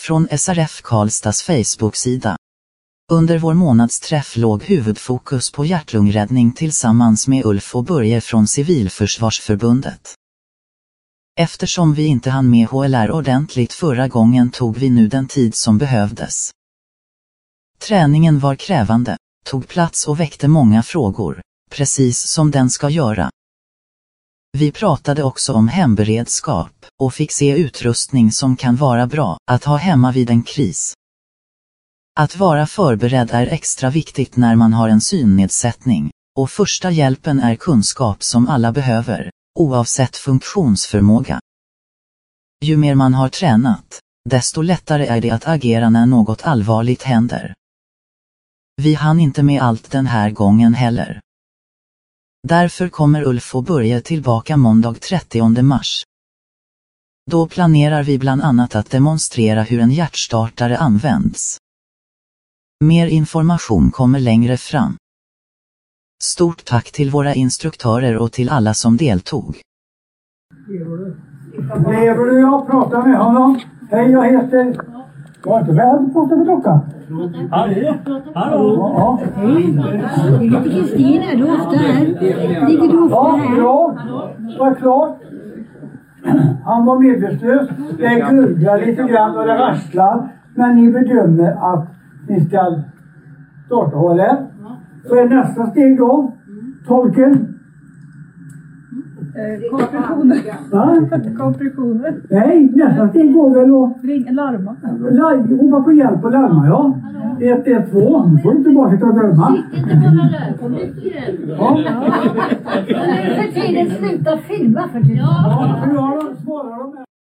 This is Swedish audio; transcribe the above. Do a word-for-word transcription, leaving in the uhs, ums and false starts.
Från S R F Karlstads Facebook-sida. Under vår månadsträff låg huvudfokus på hjärtlungräddning tillsammans med Ulf och Börje från Civilförsvarsförbundet. Eftersom vi inte hann med H L R ordentligt förra gången tog vi nu den tid som behövdes. Träningen var krävande, tog plats och väckte många frågor, precis som den ska göra. Vi pratade också om hemberedskap och fick se utrustning som kan vara bra att ha hemma vid en kris. Att vara förberedd är extra viktigt när man har en synnedsättning, och första hjälpen är kunskap som alla behöver, oavsett funktionsförmåga. Ju mer man har tränat, desto lättare är det att agera när något allvarligt händer. Vi hann inte med allt den här gången heller. Därför kommer Ulf och Börje tillbaka måndag trettionde mars. Då planerar vi bland annat att demonstrera hur en hjärtstartare används. Mer information kommer längre fram. Stort tack till våra instruktörer och till alla som deltog. Lever du? Jag pratar med honom. Hej, jag heter... Jag är inte väl att prata med klockan. Hallå? Hallå? Ja. Hej. Jag heter Kristin. Är du ofta här? Ligger du ofta här? Ja, bra. Var klart. Han var medvetslös. Det gurglar lite grann och det rasslar. Men ni bedömer att ni ska starta H L R. Så är nästa steg då. Tolken. Eh, kompressioner. Va? Kompressioner. Nej, nästa steg går väl att... Ring, larma. Larm, hon var på hjälp och larma, ja. ett ett två. Nu får du inte bara sitta och drömma. Sitt inte bara där på micken. Ja. För tiden sluta filma för tiden. Ja, hur har de svarat de här?